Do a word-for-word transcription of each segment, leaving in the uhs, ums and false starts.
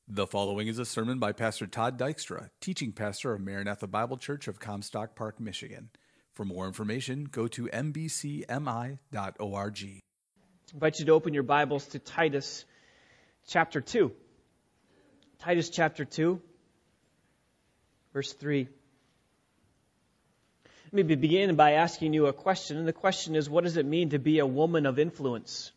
The following is a sermon by Pastor Todd Dykstra, teaching pastor of Maranatha Bible Church of Comstock Park, Michigan. For more information, go to m b c m i dot org. I invite you to open your Bibles to Titus chapter two. Titus chapter two, verse three. Let me begin by asking you a question, and the question is, what does it mean to be a woman of influence?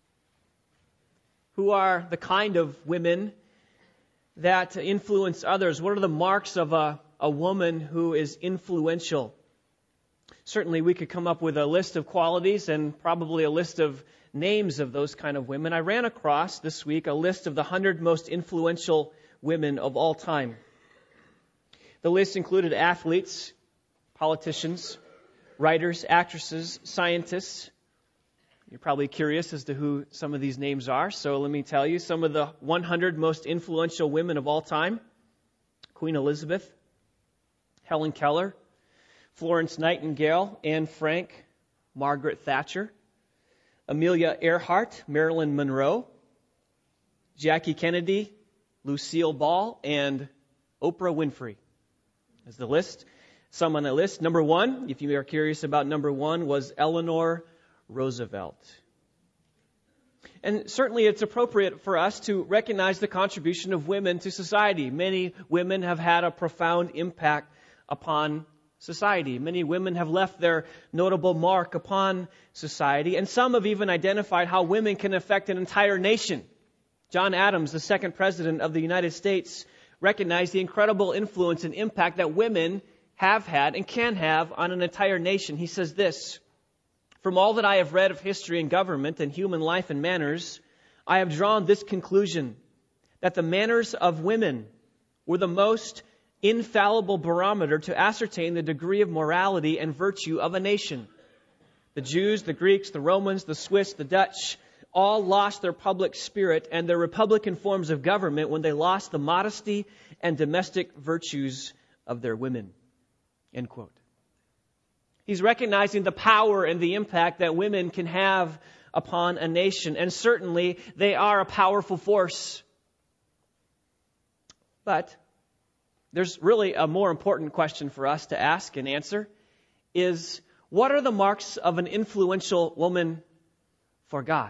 Who are the kind of women that influence others? What are the marks of a, a woman who is influential? Certainly we could come up with a list of qualities and probably a list of names of those kind of women. I ran across this week a list of the one hundred most influential women of all time. The list included athletes, politicians, writers, actresses, scientists. You're probably curious as to who some of these names are, so let me tell you some of the one hundred most influential women of all time. Queen Elizabeth, Helen Keller, Florence Nightingale, Anne Frank, Margaret Thatcher, Amelia Earhart, Marilyn Monroe, Jackie Kennedy, Lucille Ball, and Oprah Winfrey. That's the list. Some on the list. Number one, if you are curious about number one, was Eleanor Roosevelt. And certainly it's appropriate for us to recognize the contribution of women to society. Many women have had a profound impact upon society. Many women have left their notable mark upon society, and some have even identified how women can affect an entire nation. John Adams, the second president of the United States, recognized the incredible influence and impact that women have had and can have on an entire nation. He says this: "From all that I have read of history and government and human life and manners, I have drawn this conclusion, that the manners of women were the most infallible barometer to ascertain the degree of morality and virtue of a nation. The Jews, the Greeks, the Romans, the Swiss, the Dutch, all lost their public spirit and their republican forms of government when they lost the modesty and domestic virtues of their women." End quote. He's recognizing the power and the impact that women can have upon a nation. And certainly they are a powerful force. But there's really a more important question for us to ask and answer is, what are the marks of an influential woman for God?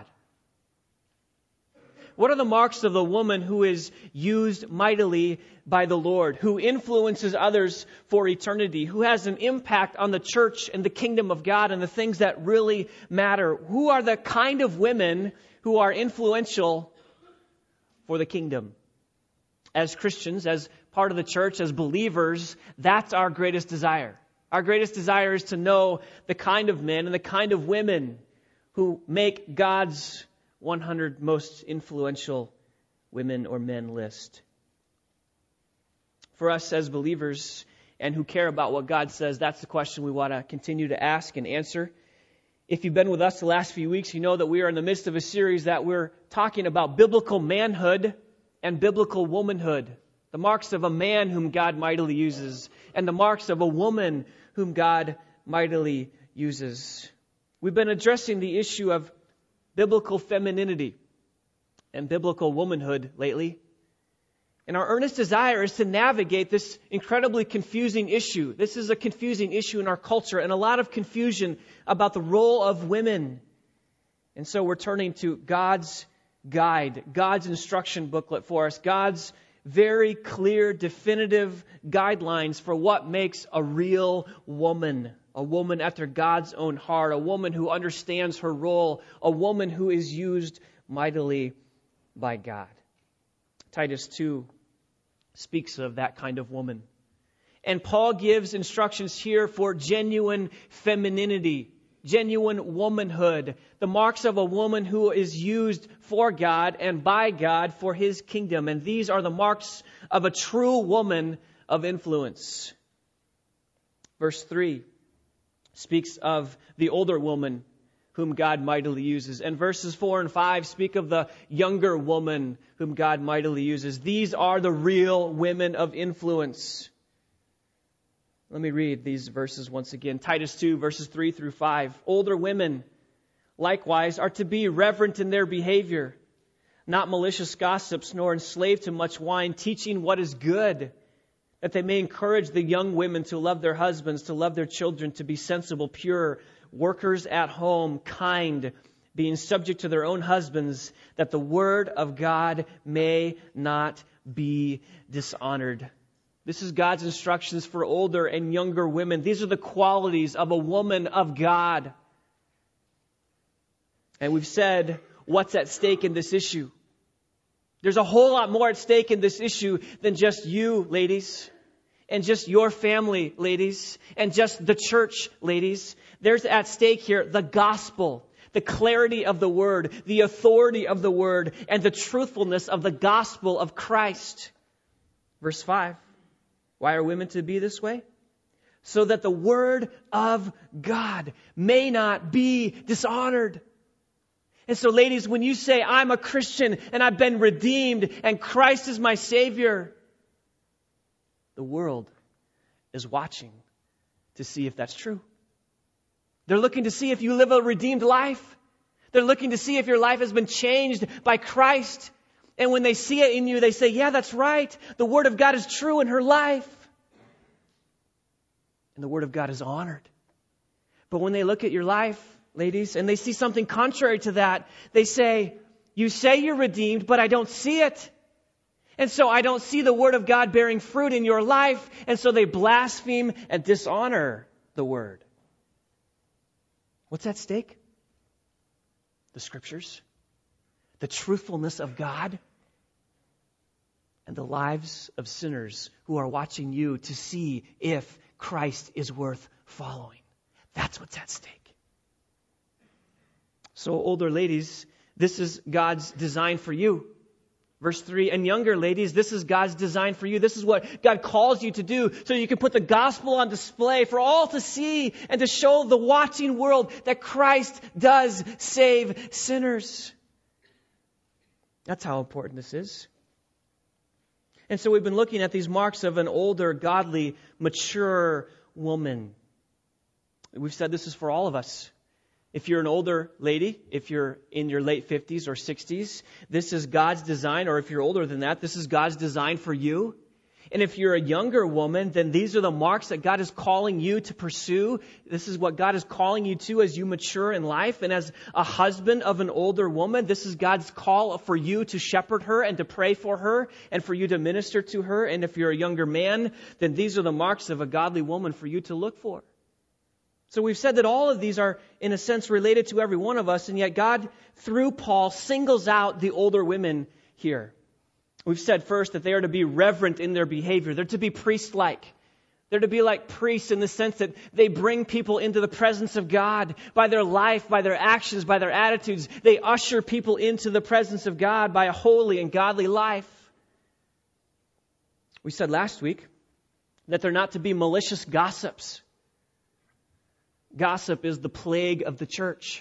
What are the marks of the woman who is used mightily by the Lord, who influences others for eternity, who has an impact on the church and the kingdom of God and the things that really matter? Who are the kind of women who are influential for the kingdom? As Christians, as part of the church, as believers, that's our greatest desire. Our greatest desire is to know the kind of men and the kind of women who make God's one hundred most influential women or men list. For us as believers and who care about what God says, that's the question we want to continue to ask and answer. If you've been with us the last few weeks, you know that we are in the midst of a series that we're talking about biblical manhood and biblical womanhood. The marks of a man whom God mightily uses and the marks of a woman whom God mightily uses. We've been addressing the issue of biblical femininity and biblical womanhood lately. And our earnest desire is to navigate this incredibly confusing issue. This is a confusing issue in our culture and a lot of confusion about the role of women. And so we're turning to God's guide, God's instruction booklet for us, God's very clear, definitive guidelines for what makes a real woman. A woman after God's own heart, a woman who understands her role, a woman who is used mightily by God. Titus two speaks of that kind of woman. And Paul gives instructions here for genuine femininity, genuine womanhood, the marks of a woman who is used for God and by God for His kingdom. And these are the marks of a true woman of influence. Verse three speaks of the older woman whom God mightily uses. And verses four and five speak of the younger woman whom God mightily uses. These are the real women of influence. Let me read these verses once again. Titus two, verses three through five. Older women, likewise, are to be reverent in their behavior, not malicious gossips, nor enslaved to much wine, teaching what is good, that they may encourage the young women to love their husbands, to love their children, to be sensible, pure, workers at home, kind, being subject to their own husbands, that the word of God may not be dishonored. This is God's instructions for older and younger women. These are the qualities of a woman of God. And we've said what's at stake in this issue. There's a whole lot more at stake in this issue than just you, ladies, and just your family, ladies, and just the church, ladies. There's at stake here the gospel, the clarity of the word, the authority of the word, and the truthfulness of the gospel of Christ. Verse five. Why are women to be this way? So that the word of God may not be dishonored. And so, ladies, when you say, I'm a Christian and I've been redeemed and Christ is my Savior, the world is watching to see if that's true. They're looking to see if you live a redeemed life. They're looking to see if your life has been changed by Christ. And when they see it in you, they say, yeah, that's right. The Word of God is true in her life. And the Word of God is honored. But when they look at your life, ladies, and they see something contrary to that, they say, you say you're redeemed, but I don't see it. And so I don't see the Word of God bearing fruit in your life. And so they blaspheme and dishonor the Word. What's at stake? The Scriptures, the truthfulness of God, and the lives of sinners who are watching you to see if Christ is worth following. That's what's at stake. So, older ladies, this is God's design for you. Verse three, and younger ladies, this is God's design for you. This is what God calls you to do so you can put the gospel on display for all to see and to show the watching world that Christ does save sinners. That's how important this is. And so we've been looking at these marks of an older, godly, mature woman. We've said this is for all of us. If you're an older lady, if you're in your late fifties or sixties, this is God's design, or if you're older than that, this is God's design for you. And if you're a younger woman, then these are the marks that God is calling you to pursue. This is what God is calling you to as you mature in life. And as a husband of an older woman, this is God's call for you to shepherd her and to pray for her and for you to minister to her. And if you're a younger man, then these are the marks of a godly woman for you to look for. So we've said that all of these are, in a sense, related to every one of us, and yet God, through Paul, singles out the older women here. We've said first that they are to be reverent in their behavior. They're to be priest-like. They're to be like priests in the sense that they bring people into the presence of God by their life, by their actions, by their attitudes. They usher people into the presence of God by a holy and godly life. We said last week that they're not to be malicious gossips. Gossip is the plague of the church.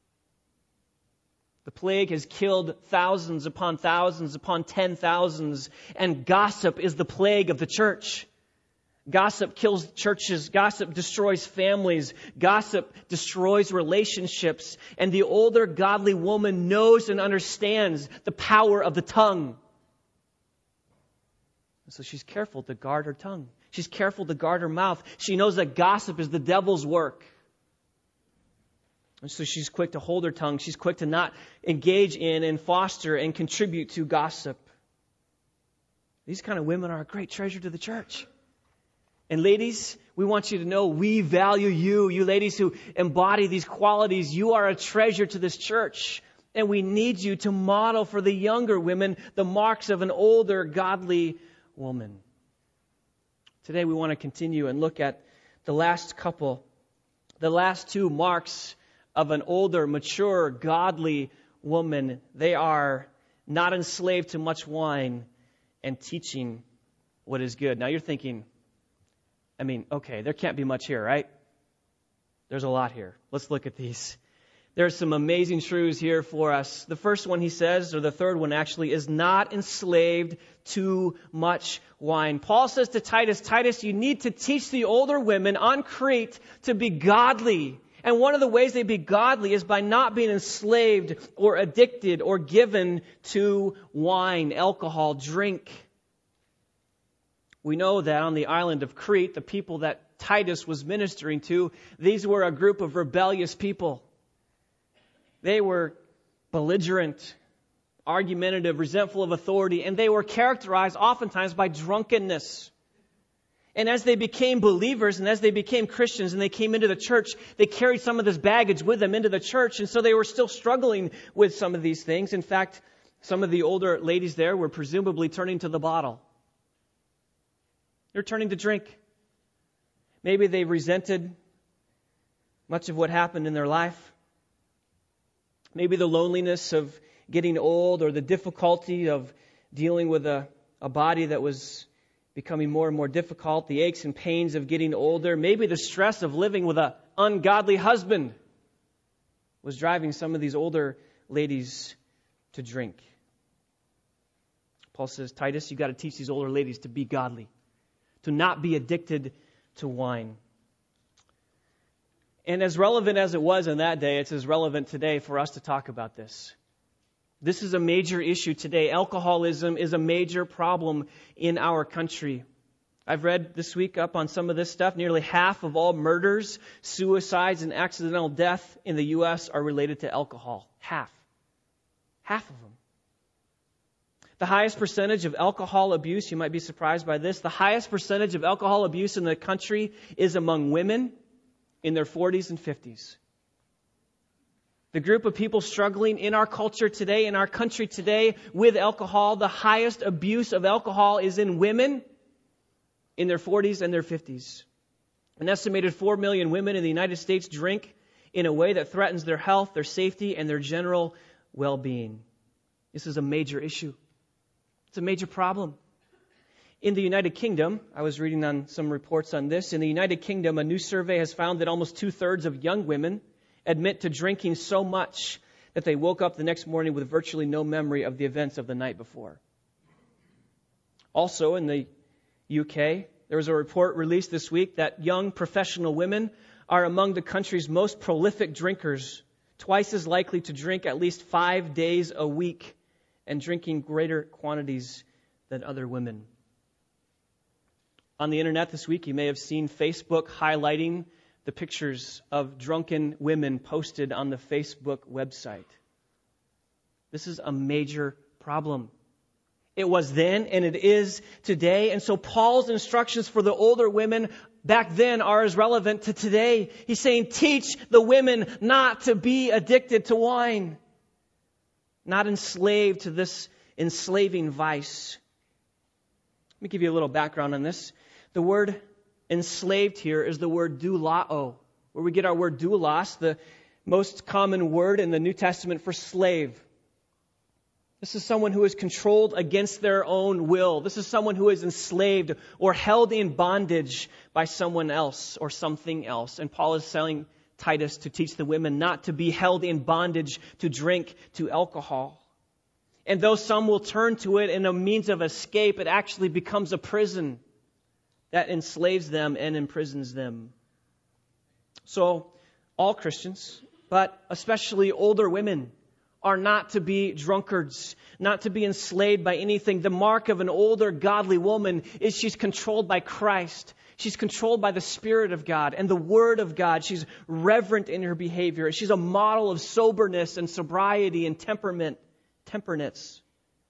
The plague has killed thousands upon thousands upon ten thousands, and gossip is the plague of the church. Gossip kills churches. Gossip destroys families. Gossip destroys relationships. And the older godly woman knows and understands the power of the tongue. So she's careful to guard her tongue. She's careful to guard her mouth. She knows that gossip is the devil's work. And so she's quick to hold her tongue. She's quick to not engage in and foster and contribute to gossip. These kind of women are a great treasure to the church. And ladies, we want you to know we value you. You ladies who embody these qualities, you are a treasure to this church. And we need you to model for the younger women the marks of an older, godly woman. Today we want to continue and look at the last couple, the last two marks of an older, mature, godly woman. They are not enslaved to much wine and teaching what is good. Now you're thinking, I mean, okay, there can't be much here, right? There's a lot here. Let's look at these. There's some amazing truths here for us. The first one he says, or the third one actually, is not enslaved to much wine. Paul says to Titus, Titus, you need to teach the older women on Crete to be godly And one of the ways they be godly is by not being enslaved or addicted or given to wine, alcohol, drink. We know that on the island of Crete, the people that Titus was ministering to, these were a group of rebellious people. They were belligerent, argumentative, resentful of authority, and they were characterized oftentimes by drunkenness. And as they became believers and as they became Christians and they came into the church, they carried some of this baggage with them into the church. And so they were still struggling with some of these things. In fact, some of the older ladies there were presumably turning to the bottle. They're turning to drink. Maybe they resented much of what happened in their life. Maybe the loneliness of getting old or the difficulty of dealing with a, a body that was becoming more and more difficult, the aches and pains of getting older, maybe the stress of living with an ungodly husband was driving some of these older ladies to drink. Paul says, Titus, you got to teach these older ladies to be godly, to not be addicted to wine. And as relevant as it was in that day, it's as relevant today for us to talk about this. This is a major issue today. Alcoholism is a major problem in our country. I've read this week up on some of this stuff. Nearly half of all murders, suicides, and accidental death in the U S are related to alcohol. Half. Half of them. The highest percentage of alcohol abuse, you might be surprised by this, the highest percentage of alcohol abuse in the country is among women in their forties and fifties. The group of people struggling in our culture today, in our country today with alcohol, the highest abuse of alcohol is in women in their forties and their fifties. An estimated four million women in the United States drink in a way that threatens their health, their safety, and their general well-being. This is a major issue. It's a major problem. In the United Kingdom, I was reading on some reports on this, in the United Kingdom, a new survey has found that almost two-thirds of young women admit to drinking so much that they woke up the next morning with virtually no memory of the events of the night before. Also, in the U K, there was a report released this week that young professional women are among the country's most prolific drinkers, twice as likely to drink at least five days a week and drinking greater quantities than other women. On the internet this week, you may have seen Facebook highlighting the pictures of drunken women posted on the Facebook website. This is a major problem. It was then and it is today. And so Paul's instructions for the older women back then are as relevant to today. He's saying, teach the women not to be addicted to wine, not enslaved to this enslaving vice. Let me give you a little background on this. The word enslaved here is the word doulao, where we get our word doulos, the most common word in the New Testament for slave. This is someone who is controlled against their own will. This is someone who is enslaved or held in bondage by someone else or something else. And Paul is telling Titus to teach the women not to be held in bondage to drink, to alcohol. And though some will turn to it in a means of escape, it actually becomes a prison that enslaves them and imprisons them. So, all Christians, but especially older women, are not to be drunkards, not to be enslaved by anything. The mark of an older godly woman is she's controlled by Christ. She's controlled by the Spirit of God and the Word of God. She's reverent in her behavior. She's a model of soberness and sobriety and temperament, temperance.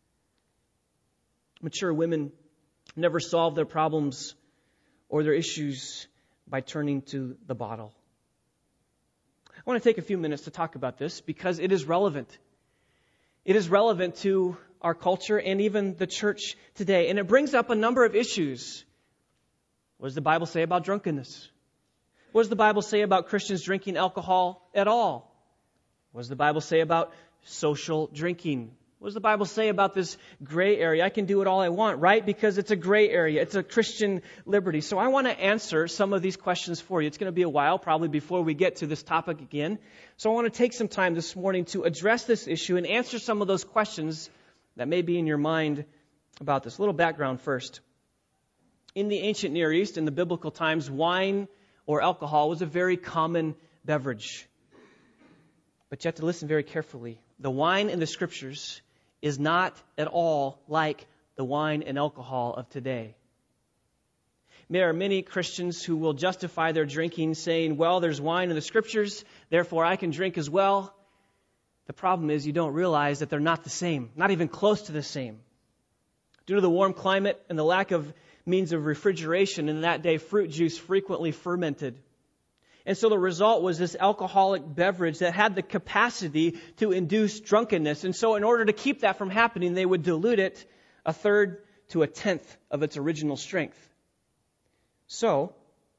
Mature women never solve their problems or their issues by turning to the bottle. I want to take a few minutes to talk about this because it is relevant. It is relevant to our culture and even the church today. And it brings up a number of issues. What does the Bible say about drunkenness? What does the Bible say about Christians drinking alcohol at all? What does the Bible say about social drinking? What does the Bible say about this gray area? I can do it all I want, right? Because it's a gray area. It's a Christian liberty. So I want to answer some of these questions for you. It's going to be a while probably before we get to this topic again. So I want to take some time this morning to address this issue and answer some of those questions that may be in your mind about this. A little background first. In the ancient Near East, in the biblical times, wine or alcohol was a very common beverage. But you have to listen very carefully. The wine in the Scriptures is not at all like the wine and alcohol of today. There are many Christians who will justify their drinking saying, well, there's wine in the Scriptures, therefore I can drink as well. The problem is you don't realize that they're not the same, not even close to the same. Due to the warm climate and the lack of means of refrigeration in that day, fruit juice frequently fermented. And so the result was this alcoholic beverage that had the capacity to induce drunkenness. And so in order to keep that from happening, they would dilute it a third to a tenth of its original strength. So,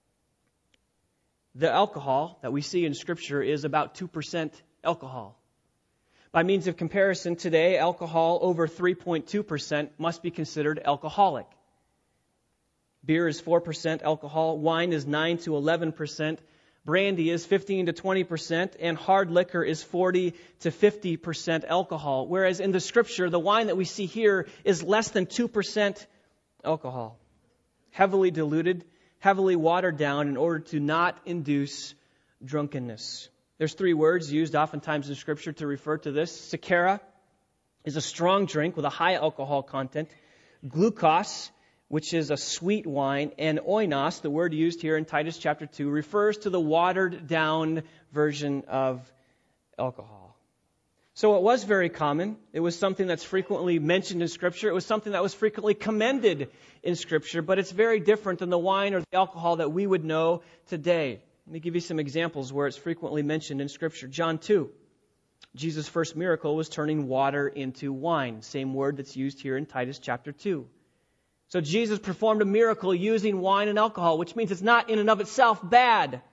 the alcohol that we see in Scripture is about two percent alcohol. By means of comparison, today, alcohol over three point two percent must be considered alcoholic. Beer is four percent alcohol, wine is nine to eleven percent, brandy is fifteen to twenty percent, and hard liquor is forty to fifty percent alcohol. Whereas in the Scripture, the wine that we see here is less than two percent alcohol. Heavily diluted, heavily watered down in order to not induce drunkenness. There's three words used oftentimes in Scripture to refer to this. Sakara is a strong drink with a high alcohol content. Glucose, which is a sweet wine. And oinos, the word used here in Titus chapter two, refers to the watered down version of alcohol. So it was very common. It was something that's frequently mentioned in Scripture. It was something that was frequently commended in Scripture, but it's very different than the wine or the alcohol that we would know today. Let me give you some examples where it's frequently mentioned in Scripture. John two. Jesus' first miracle was turning water into wine. Same word that's used here in Titus chapter two. So Jesus performed a miracle using wine and alcohol, which means it's not in and of itself bad.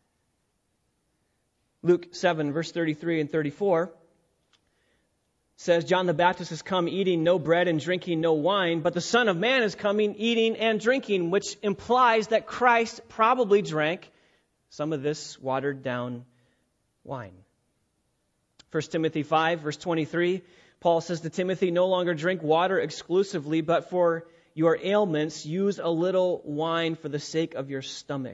Luke seven, verse thirty-three and thirty-four says, John the Baptist has come eating no bread and drinking no wine, but the Son of Man is coming eating and drinking, which implies that Christ probably drank some of this watered down wine. First Timothy five, verse twenty-three, Paul says to Timothy, no longer drink water exclusively, but for your ailments, use a little wine for the sake of your stomach.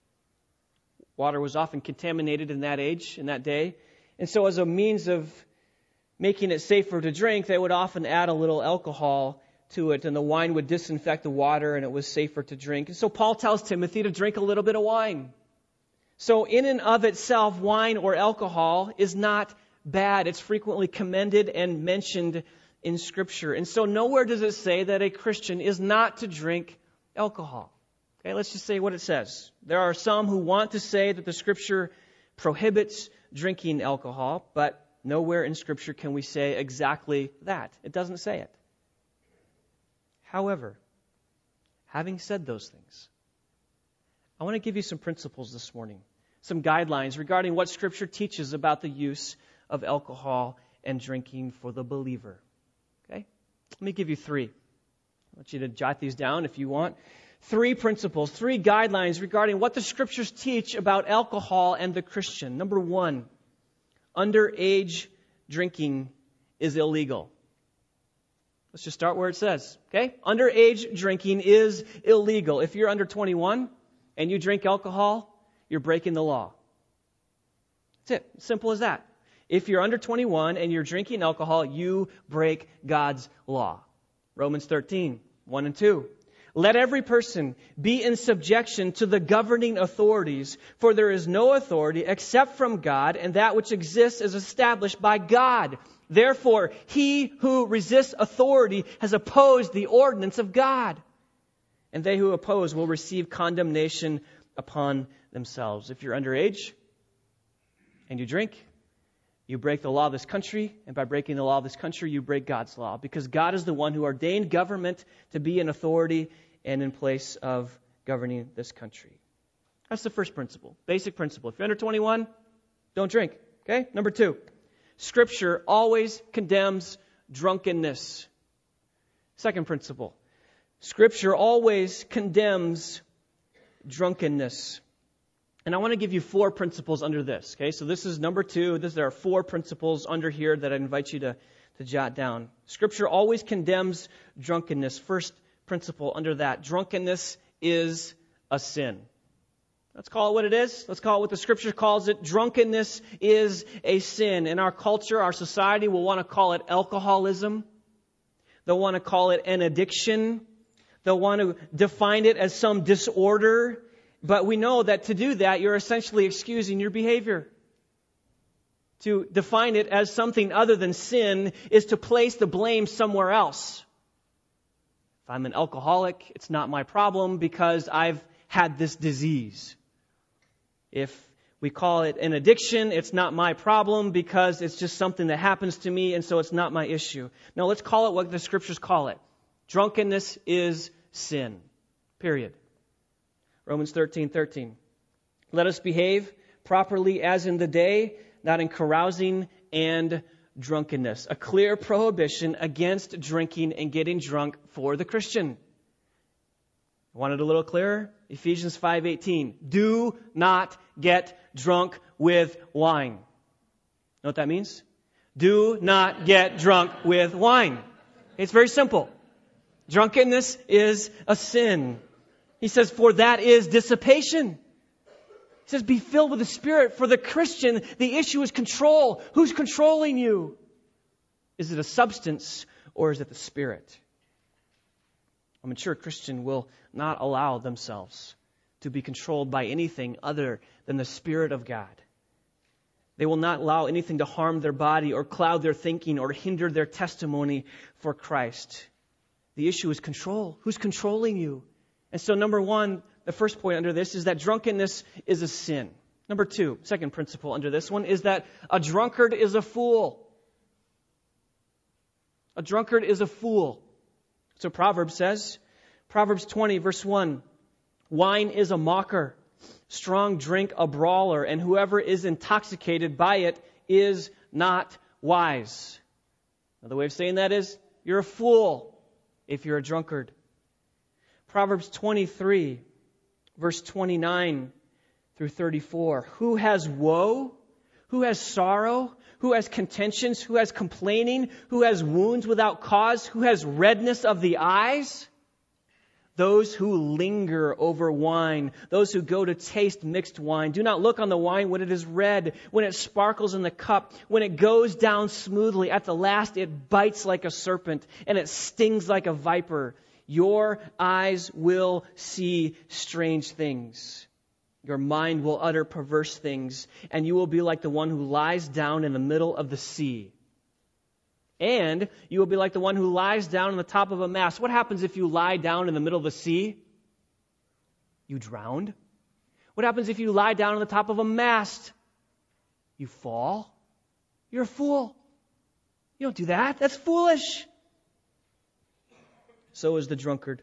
Water was often contaminated in that age, in that day. And so as a means of making it safer to drink, they would often add a little alcohol to it, and the wine would disinfect the water, and it was safer to drink. And so Paul tells Timothy to drink a little bit of wine. So in and of itself, wine or alcohol is not bad. It's frequently commended and mentioned in Scripture. And so nowhere does it say that a Christian is not to drink alcohol. Okay, let's just say what it says. There are some who want to say that the Scripture prohibits drinking alcohol, but nowhere in Scripture can we say exactly that. It doesn't say it. However, having said those things, I want to give you some principles this morning, some guidelines regarding what Scripture teaches about the use of alcohol and drinking for the believer. Okay? Let me give you three. I want you to jot these down if you want. Three principles, three guidelines regarding what the Scriptures teach about alcohol and the Christian. Number one, underage drinking is illegal. Let's just start where it says, okay? Underage drinking is illegal. If you're under twenty-one and you drink alcohol, you're breaking the law. That's it. Simple as that. If you're under twenty-one and you're drinking alcohol, you break God's law. Romans thirteen, one and two. Let every person be in subjection to the governing authorities, for there is no authority except from God, and that which exists is established by God. Therefore, he who resists authority has opposed the ordinance of God, and they who oppose will receive condemnation upon themselves. If you're underage and you drink, you break the law of this country, and by breaking the law of this country, you break God's law, because God is the one who ordained government to be in authority and in place of governing this country. That's the first principle, basic principle. If you're under twenty-one, don't drink. Okay? Number two, Scripture always condemns drunkenness. Second principle, Scripture always condemns drunkenness. And I want to give you four principles under this. Okay, so this is number two. This, there are four principles under here that I invite you to, to jot down. Scripture always condemns drunkenness. First principle under that, drunkenness is a sin. Let's call it what it is. Let's call it what the Scripture calls it. Drunkenness is a sin. In our culture, our society will want to call it alcoholism. They'll want to call it an addiction. They'll want to define it as some disorder. But we know that to do that, you're essentially excusing your behavior. To define it as something other than sin is to place the blame somewhere else. If I'm an alcoholic, it's not my problem because I've had this disease. If we call it an addiction, it's not my problem because it's just something that happens to me, and so it's not my issue. No, let's call it what the Scriptures call it. Drunkenness is sin. Period. Romans thirteen thirteen. Let us behave properly as in the day, not in carousing and drunkenness. A clear prohibition against drinking and getting drunk for the Christian. Want it a little clearer? Ephesians five eighteen. Do not get drunk with wine. Know what that means? Do not get drunk with wine. It's very simple. Drunkenness is a sin. He says, for that is dissipation. He says, be filled with the Spirit. For the Christian, the issue is control. Who's controlling you? Is it a substance or is it the Spirit? A mature Christian will not allow themselves to be controlled by anything other than the Spirit of God. They will not allow anything to harm their body or cloud their thinking or hinder their testimony for Christ. The issue is control. Who's controlling you? And so number one, the first point under this is that drunkenness is a sin. Number two, second principle under this one is that a drunkard is a fool. A drunkard is a fool. So Proverbs says, Proverbs twenty verse one, wine is a mocker, strong drink a brawler, and whoever is intoxicated by it is not wise. Another way of saying that is, you're a fool if you're a drunkard. Proverbs twenty-three verse twenty-nine through thirty-four. Who has woe? Who has sorrow? Who has contentions? Who has complaining? Who has wounds without cause? Who has redness of the eyes? Those who linger over wine, those who go to taste mixed wine. Do not look on the wine when it is red, when it sparkles in the cup, when it goes down smoothly. At the last it bites like a serpent and it stings like a viper. Your eyes will see strange things. Your mind will utter perverse things, and you will be like the one who lies down in the middle of the sea. And you will be like the one who lies down on the top of a mast. What happens if you lie down in the middle of the sea? You drowned. What happens if you lie down on the top of a mast? You fall. You're a fool. You don't do that. That's foolish. So is the drunkard.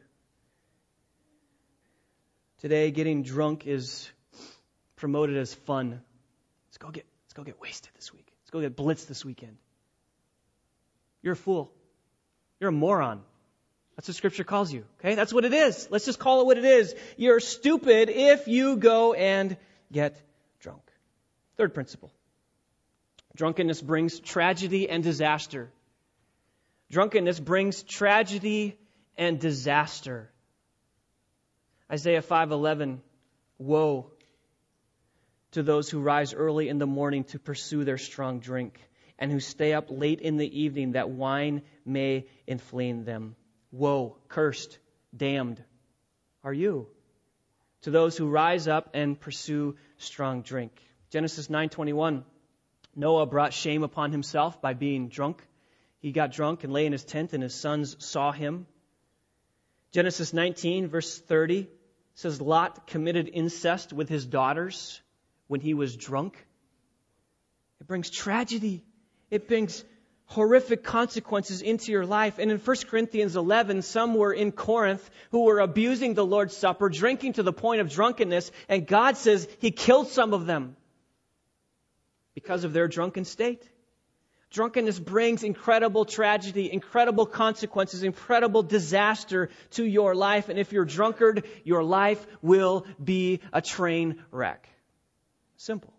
Today, getting drunk is promoted as fun. Let's go get, let's go get wasted this week. Let's go get blitzed this weekend. You're a fool. You're a moron. That's what Scripture calls you. Okay? That's what it is. Let's just call it what it is. You're stupid if you go and get drunk. Third principle. Drunkenness brings tragedy and disaster. Drunkenness brings tragedy and disaster. Isaiah five eleven, woe to those who rise early in the morning to pursue their strong drink, and who stay up late in the evening that wine may inflame them. Woe, cursed, damned are you to those who rise up and pursue strong drink. Genesis nine twenty-one, Noah brought shame upon himself by being drunk. He got drunk and lay in his tent, and his sons saw him. Genesis nineteen, verse thirty, says Lot committed incest with his daughters when he was drunk. It brings tragedy. It brings horrific consequences into your life. And in First Corinthians eleven, some were in Corinth who were abusing the Lord's Supper, drinking to the point of drunkenness, and God says He killed some of them because of their drunken state. Drunkenness brings incredible tragedy, incredible consequences, incredible disaster to your life. And if you're a drunkard, your life will be a train wreck. Simple.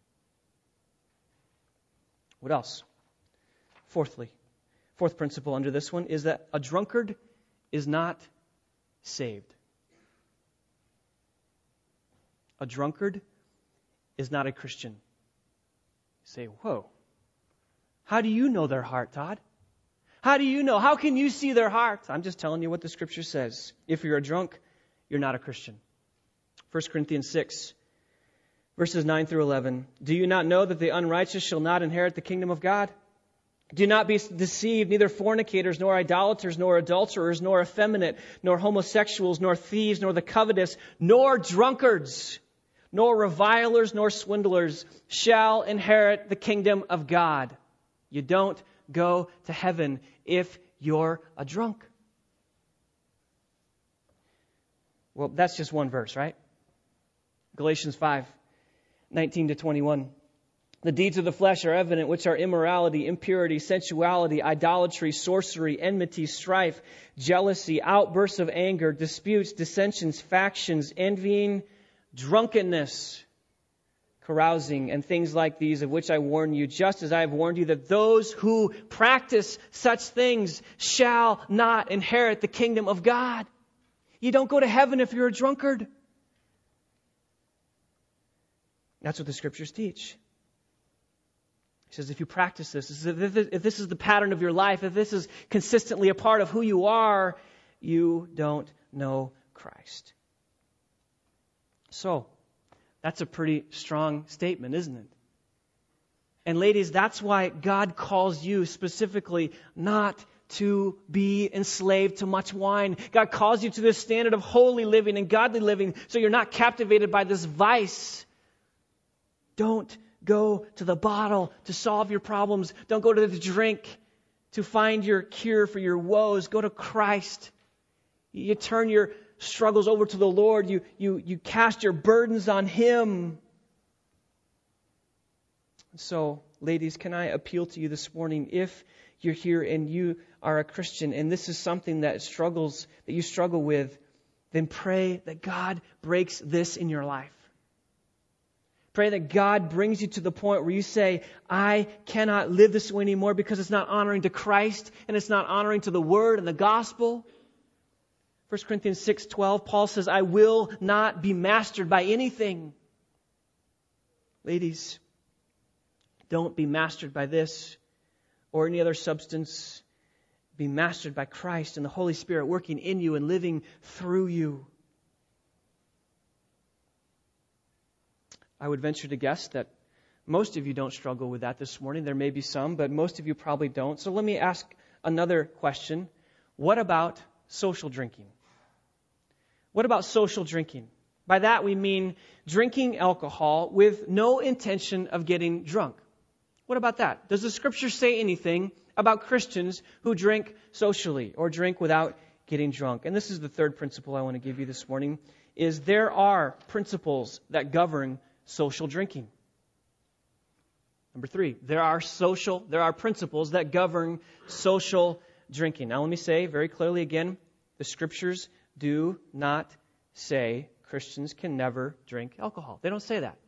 What else? Fourthly, fourth principle under this one is that a drunkard is not saved. a drunkard is not a Christian. You say, whoa, how do you know their heart, Todd? How do you know? How can you see their heart? I'm just telling you what the Scripture says. If you're a drunk, you're not a Christian. First Corinthians six, verses nine through eleven. Do you not know that the unrighteous shall not inherit the kingdom of God? Do not be deceived, neither fornicators, nor idolaters, nor adulterers, nor effeminate, nor homosexuals, nor thieves, nor the covetous, nor drunkards, nor revilers, nor swindlers shall inherit the kingdom of God. You don't go to heaven if you're a drunk. Well, that's just one verse, right? Galatians five, nineteen to twenty-one. The deeds of the flesh are evident, which are immorality, impurity, sensuality, idolatry, sorcery, enmity, strife, jealousy, outbursts of anger, disputes, dissensions, factions, envying, drunkenness, carousing, and things like these, of which I warn you, just as I have warned you, that those who practice such things shall not inherit the kingdom of God. You don't go to heaven if you're a drunkard. That's what the Scriptures teach. He says, if you practice this, if this is the pattern of your life, if this is consistently a part of who you are, you don't know Christ. So, that's a pretty strong statement, isn't it? And ladies, that's why God calls you specifically not to be enslaved to much wine. God calls you to this standard of holy living and godly living so you're not captivated by this vice. Don't go to the bottle to solve your problems. Don't go to the drink to find your cure for your woes. Go to Christ. You turn your struggles over to the Lord. You, you, you cast your burdens on Him. So, ladies, can I appeal to you this morning? If you're here and you are a Christian and this is something that struggles, that you struggle with, then pray that God breaks this in your life. Pray that God brings you to the point where you say, I cannot live this way anymore because it's not honoring to Christ and it's not honoring to the Word and the Gospel. First Corinthians six twelve, Paul says, I will not be mastered by anything. Ladies, don't be mastered by this or any other substance. Be mastered by Christ and the Holy Spirit working in you and living through you. I would venture to guess that most of you don't struggle with that this morning. There may be some, but most of you probably don't. So let me ask another question. What about social drinking? What about social drinking? By that we mean drinking alcohol with no intention of getting drunk. What about that? Does the Scripture say anything about Christians who drink socially or drink without getting drunk? And this is the third principle I want to give you this morning, is there are principles that govern social drinking. Number three, there are social, there are principles that govern social drinking. Now let me say very clearly again, the Scriptures do not say Christians can never drink alcohol. They don't say that.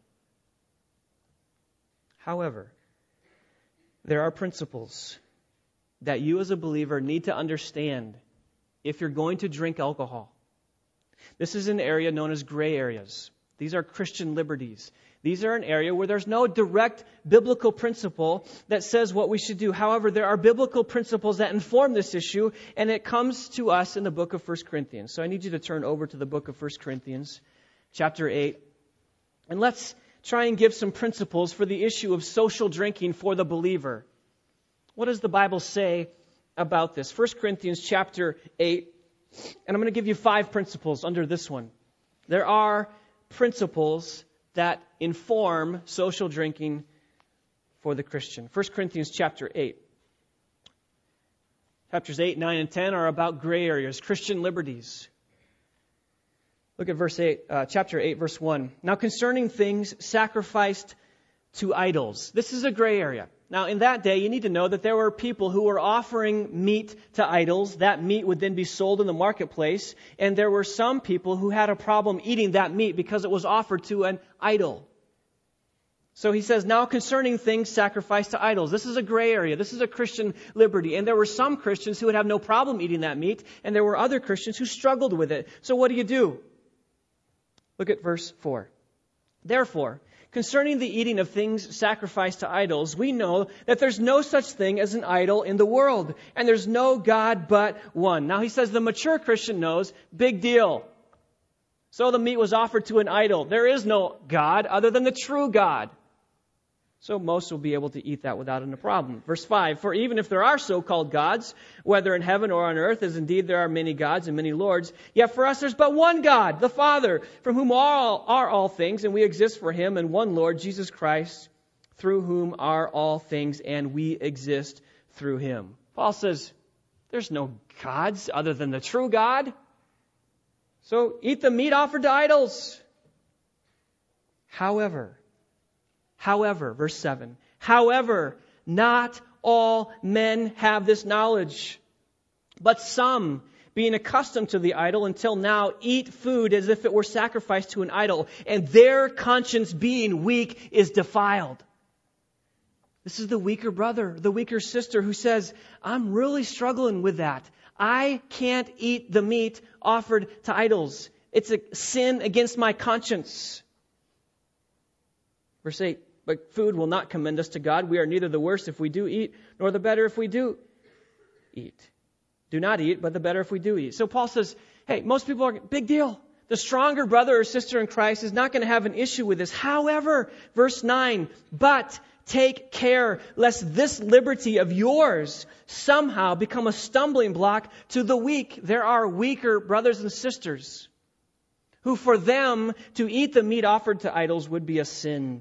However, there are principles that you as a believer need to understand if you're going to drink alcohol. This is an area known as gray areas. These are Christian liberties. These are an area where there's no direct biblical principle that says what we should do. However, there are biblical principles that inform this issue, and it comes to us in the book of First Corinthians. So I need you to turn over to the book of First Corinthians, chapter eight, and let's try and give some principles for the issue of social drinking for the believer. What does the Bible say about this? First Corinthians chapter eight, and I'm going to give you five principles under this one. There are principles that inform social drinking for the Christian. First Corinthians chapter eight. Chapters eight, nine, and ten are about gray areas, Christian liberties. Look at verse eight, uh, chapter eight, verse one. Now concerning things sacrificed to idols. This is a gray area. Now, in that day, you need to know that there were people who were offering meat to idols. That meat would then be sold in the marketplace. And there were some people who had a problem eating that meat because it was offered to an idol. So he says, now concerning things sacrificed to idols. This is a gray area. This is a Christian liberty. And there were some Christians who would have no problem eating that meat. And there were other Christians who struggled with it. So what do you do? Look at verse four. Therefore, concerning the eating of things sacrificed to idols, we know that there's no such thing as an idol in the world, and there's no God but one. Now he says the mature Christian knows, big deal. So the meat was offered to an idol. There is no God other than the true God. So most will be able to eat that without a problem. Verse five, for even if there are so-called gods, whether in heaven or on earth, as indeed there are many gods and many lords, yet for us there's but one God, the Father, from whom all are all things, and we exist for him, and one Lord, Jesus Christ, through whom are all things, and we exist through him. Paul says, there's no gods other than the true God. So eat the meat offered to idols. However, However, verse seven, however, not all men have this knowledge, but some, being accustomed to the idol until now, eat food as if it were sacrificed to an idol, and their conscience being weak is defiled. This is the weaker brother, the weaker sister who says, I'm really struggling with that. I can't eat the meat offered to idols. It's a sin against my conscience. Verse eight, but food will not commend us to God. We are neither the worse if we do eat, nor the better if we do eat. Do not eat, but the better if we do eat. So Paul says, hey, most people are, big deal. The stronger brother or sister in Christ is not going to have an issue with this. However, verse nine, but take care lest this liberty of yours somehow become a stumbling block to the weak. There are weaker brothers and sisters who for them to eat the meat offered to idols would be a sin.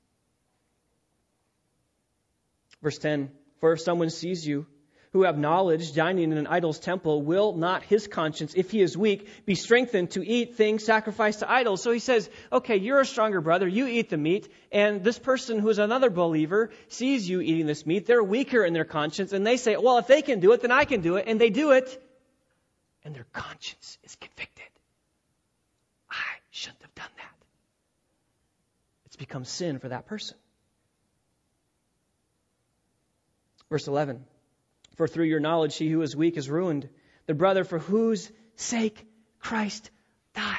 Verse ten, for if someone sees you who have knowledge dining in an idol's temple, will not his conscience, if he is weak, be strengthened to eat things sacrificed to idols? So he says, okay, you're a stronger brother, you eat the meat, and this person who is another believer sees you eating this meat, they're weaker in their conscience, and they say, well, if they can do it, then I can do it, and they do it, and their conscience is convicted. I shouldn't have done that. It's become sin for that person. Verse eleven, for through your knowledge he who is weak is ruined, the brother for whose sake Christ died.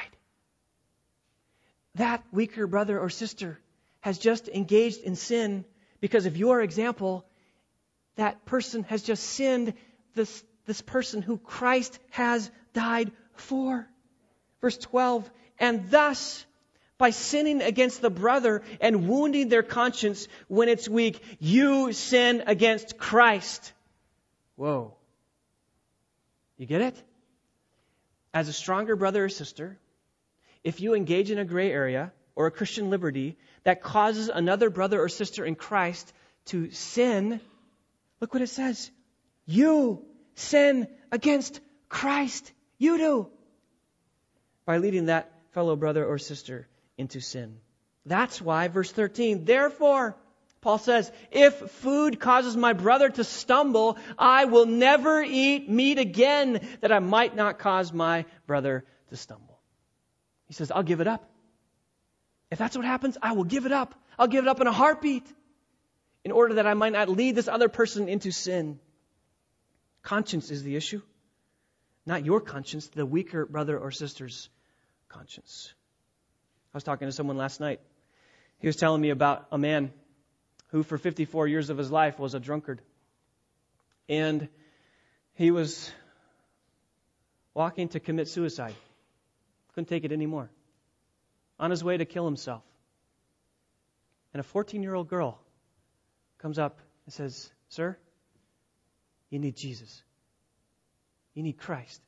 That weaker brother or sister has just engaged in sin because of your example. That person has just sinned, this, this person who Christ has died for. Verse twelve, and thus, by sinning against the brother and wounding their conscience when it's weak, you sin against Christ. Whoa. You get it? As a stronger brother or sister, if you engage in a gray area or a Christian liberty that causes another brother or sister in Christ to sin, look what it says. You sin against Christ. You do. By leading that fellow brother or sister into sin. That's why, verse thirteen, therefore, Paul says, if food causes my brother to stumble, I will never eat meat again, that I might not cause my brother to stumble. He says, I'll give it up. If that's what happens, I will give it up. I'll give it up in a heartbeat in order that I might not lead this other person into sin. Conscience is the issue. Not your conscience, the weaker brother or sister's conscience. I was talking to someone last night. He was telling me about a man who for fifty-four years of his life was a drunkard. And he was walking to commit suicide. Couldn't take it anymore. On his way to kill himself. And a fourteen-year-old girl comes up and says, sir, you need Jesus. You need Christ.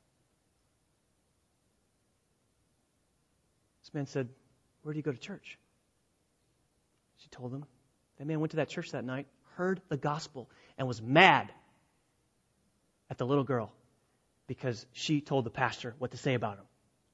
This man said, where do you go to church? She told him. That man went to that church that night, heard the gospel, and was mad at the little girl because she told the pastor what to say about him.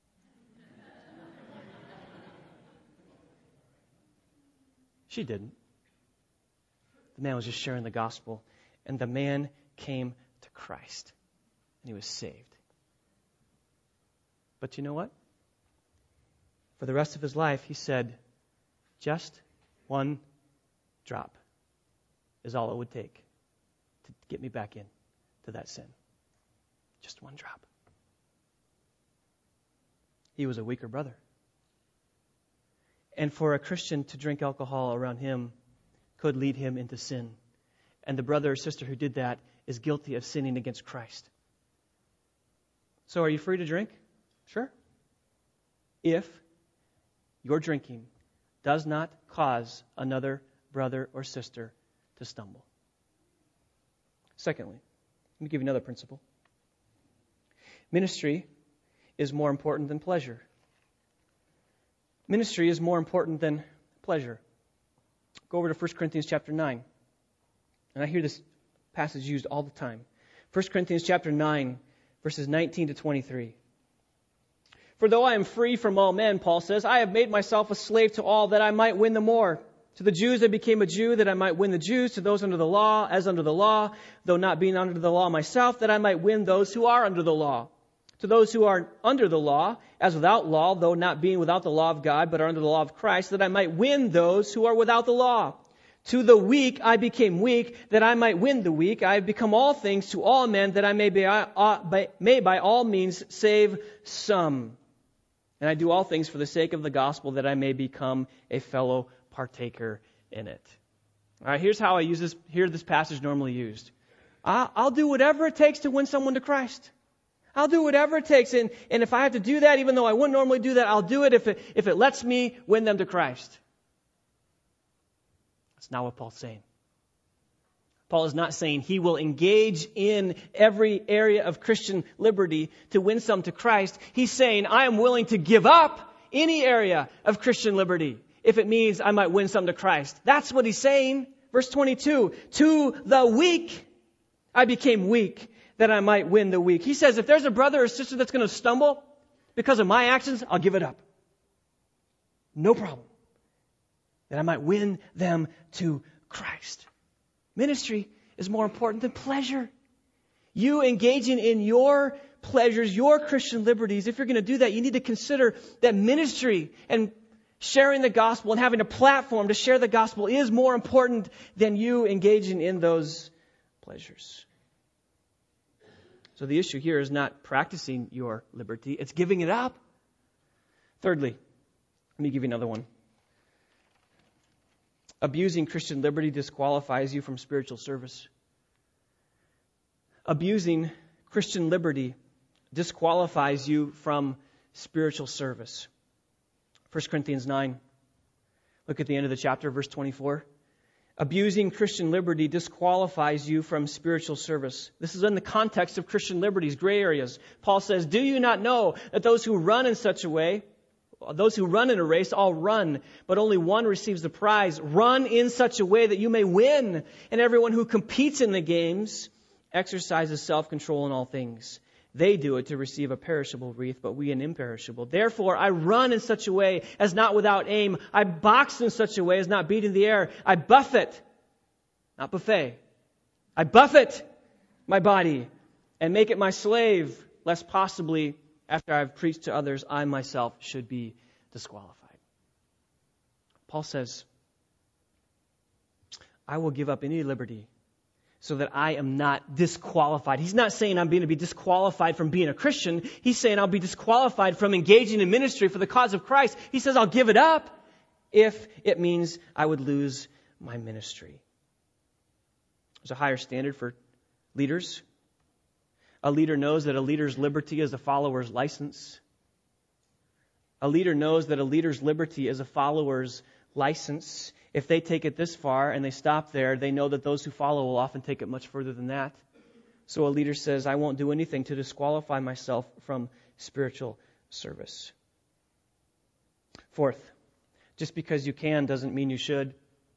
She didn't. The man was just sharing the gospel, and the man came to Christ, and he was saved. But you know what? For the rest of his life, he said, just one drop is all it would take to get me back in to that sin. Just one drop. He was a weaker brother. And for a Christian to drink alcohol around him could lead him into sin. And the brother or sister who did that is guilty of sinning against Christ. So are you free to drink? Sure. If your drinking does not cause another brother or sister to stumble. Secondly, let me give you another principle. Ministry is more important than pleasure. Ministry is more important than pleasure. Go over to First Corinthians chapter nine. And I hear this passage used all the time. First Corinthians chapter nine, verses nineteen to twenty-three. For though I am free from all men, Paul says, I have made myself a slave to all that I might win the more. To the Jews I became a Jew that I might win the Jews. To those under the law, as under the law, though not being under the law myself, that I might win those who are under the law. To those who are under the law, as without law, though not being without the law of God, but are under the law of Christ, that I might win those who are without the law. To the weak I became weak, that I might win the weak. I have become all things to all men, that I may, be, uh, may by all means save some. And I do all things for the sake of the gospel, that I may become a fellow partaker in it. All right, here's how I use this. Hear this passage normally used. I'll, I'll do whatever it takes to win someone to Christ. I'll do whatever it takes. And, and if I have to do that, even though I wouldn't normally do that, I'll do it if it, if it lets me win them to Christ. That's not what Paul's saying. Paul is not saying he will engage in every area of Christian liberty to win some to Christ. He's saying, I am willing to give up any area of Christian liberty if it means I might win some to Christ. That's what he's saying. Verse twenty-two, to the weak I became weak, that I might win the weak. He says, if there's a brother or sister that's going to stumble because of my actions, I'll give it up. No problem. That I might win them to Christ. Ministry is more important than pleasure. You engaging in your pleasures, your Christian liberties, if you're going to do that, you need to consider that ministry and sharing the gospel and having a platform to share the gospel is more important than you engaging in those pleasures. So the issue here is not practicing your liberty, it's giving it up. Thirdly, let me give you another one. Abusing Christian liberty disqualifies you from spiritual service. Abusing Christian liberty disqualifies you from spiritual service. First Corinthians nine. Look at the end of the chapter, verse twenty-four. Abusing Christian liberty disqualifies you from spiritual service. This is in the context of Christian liberties, gray areas. Paul says, do you not know that those who run in such a way, those who run in a race all run, but only one receives the prize. Run in such a way that you may win. And everyone who competes in the games exercises self-control in all things. They do it to receive a perishable wreath, but we an imperishable. Therefore, I run in such a way as not without aim. I box in such a way as not beating the air. I buffet, not buffet. I buffet my body and make it my slave, lest possibly after I've preached to others, I myself should be disqualified. Paul says, I will give up any liberty so that I am not disqualified. He's not saying I'm going to be disqualified from being a Christian. He's saying I'll be disqualified from engaging in ministry for the cause of Christ. He says I'll give it up if it means I would lose my ministry. There's a higher standard for leaders. A leader knows that a leader's liberty is a follower's license. A leader knows that a leader's liberty is a follower's license. If they take it this far and they stop there, they know that those who follow will often take it much further than that. So a leader says, I won't do anything to disqualify myself from spiritual service. Fourth, just because you can doesn't mean you should.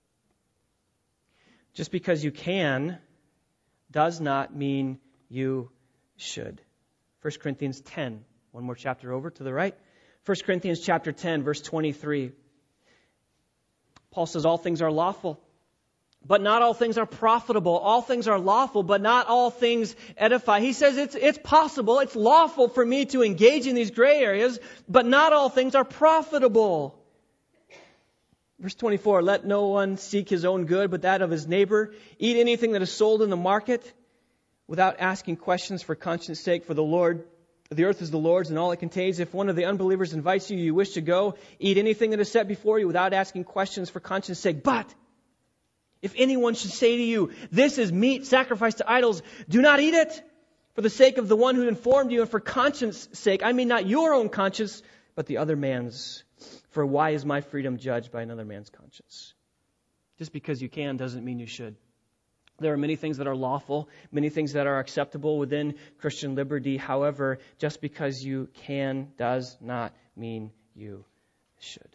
Just because you can does not mean you should. First Corinthians ten, one more chapter over to the right. First Corinthians chapter ten, verse twenty-three. Paul says all things are lawful, but not all things are profitable. All things are lawful, but not all things edify. He says it's it's possible, it's lawful for me to engage in these gray areas, but not all things are profitable. Verse twenty-four, let no one seek his own good, but that of his neighbor. Eat anything that is sold in the market without asking questions for conscience sake, for the Lord The earth is the Lord's and all it contains. If one of the unbelievers invites you, you wish to go, eat anything that is set before you without asking questions for conscience sake. But if anyone should say to you, this is meat sacrificed to idols, do not eat it for the sake of the one who informed you and for conscience sake. I mean not your own conscience, but the other man's. For why is my freedom judged by another man's conscience? Just because you can doesn't mean you should. There are many things that are lawful, many things that are acceptable within Christian liberty. However, just because you can does not mean you should.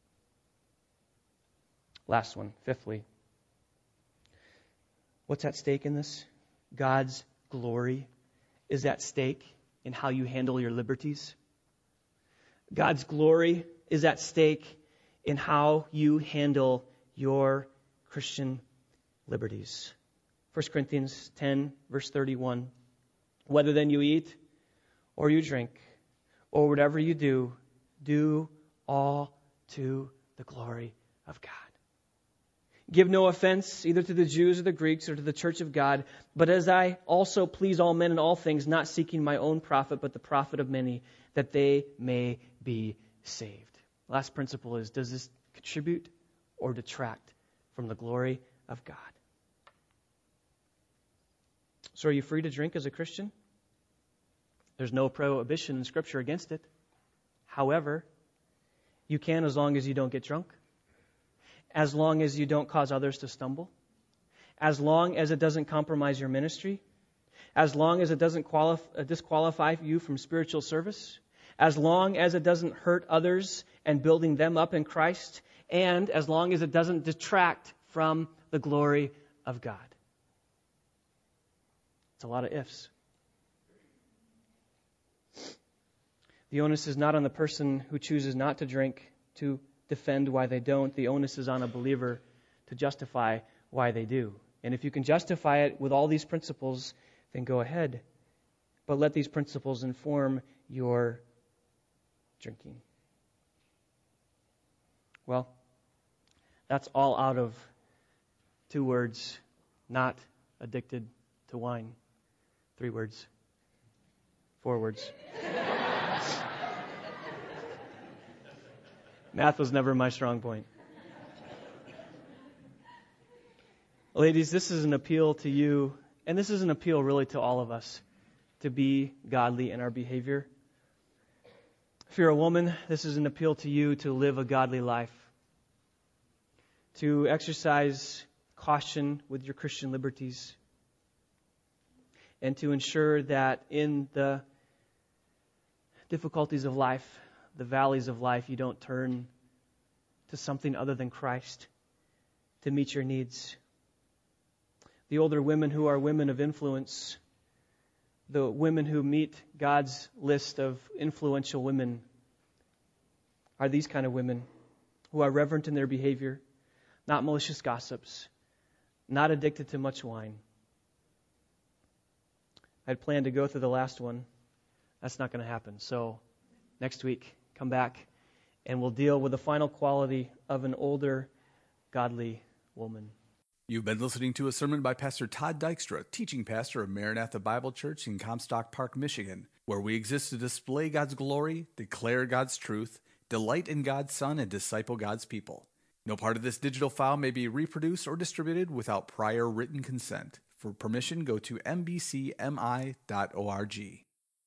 Last one, fifthly. What's at stake in this? God's glory is at stake in how you handle your liberties. God's glory is at stake in how you handle your Christian liberties. First Corinthians ten, verse thirty-one. Whether then you eat or you drink or whatever you do, do all to the glory of God. Give no offense either to the Jews or the Greeks or to the church of God, but as I also please all men in all things, not seeking my own profit, but the profit of many, that they may be saved. Last principle is, does this contribute or detract from the glory of God? So are you free to drink as a Christian? There's no prohibition in Scripture against it. However, you can as long as you don't get drunk, as long as you don't cause others to stumble, as long as it doesn't compromise your ministry, as long as it doesn't qualify, disqualify you from spiritual service, as long as it doesn't hurt others and building them up in Christ, and as long as it doesn't detract from the glory of God. It's a lot of ifs. The onus is not on the person who chooses not to drink to defend why they don't. The onus is on a believer to justify why they do. And if you can justify it with all these principles, then go ahead. But let these principles inform your drinking. Well, that's all out of two words, not addicted to wine. Three words. Four words. Math was never my strong point. Ladies, this is an appeal to you, and this is an appeal really to all of us, to be godly in our behavior. If you're a woman, this is an appeal to you to live a godly life, to exercise caution with your Christian liberties, and to ensure that in the difficulties of life, the valleys of life, you don't turn to something other than Christ to meet your needs. The older women who are women of influence, the women who meet God's list of influential women, are these kind of women who are reverent in their behavior, not malicious gossips, not addicted to much wine. I'd planned to go through the last one. That's not going to happen. So next week, come back and we'll deal with the final quality of an older, godly woman. You've been listening to a sermon by Pastor Todd Dykstra, teaching pastor of Maranatha Bible Church in Comstock Park, Michigan, where we exist to display God's glory, declare God's truth, delight in God's Son, and disciple God's people. No part of this digital file may be reproduced or distributed without prior written consent. For permission, go to m b c m i dot org.